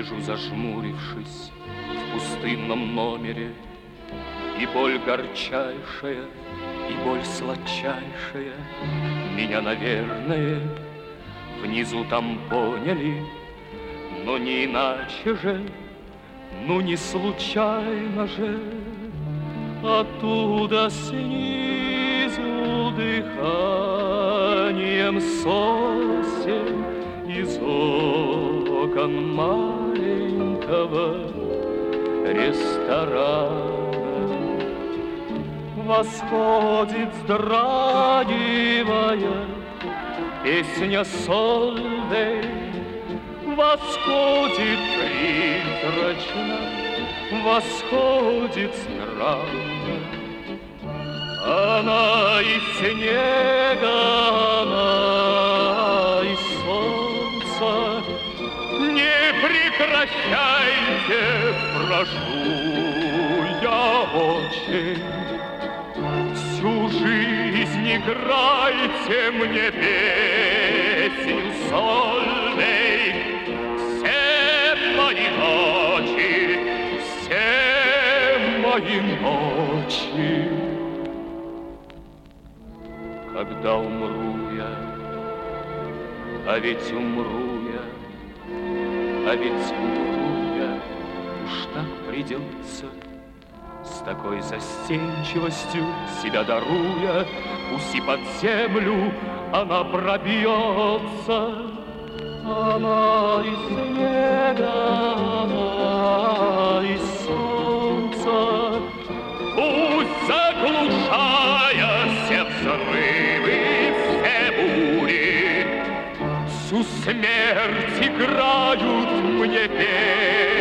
Лежу зажмурившись в пустынном номере, и боль горчайшая, и боль сладчайшая меня, наверное, внизу там поняли, но не иначе же, ну не случайно же. Оттуда снизу дыханием сосен из окон маленького ресторана восходит, вздрагивая, песня Солвей. Восходит призрачно, восходит странно. Она из снега, она из солнца. Не прекращайте, прошу я очень. Всю жизнь играйте мне песню Солвей. Все мои ночи, все мои ночи. Когда умру я, а ведь умру я, а ведь умру я, уж так придется, с такой застенчивостью себя даруя, пусть и под землю она пробьется. Она из снега, она из солнца, пусть заглушая все взрывы, все бури, всю смерть играют мне песни.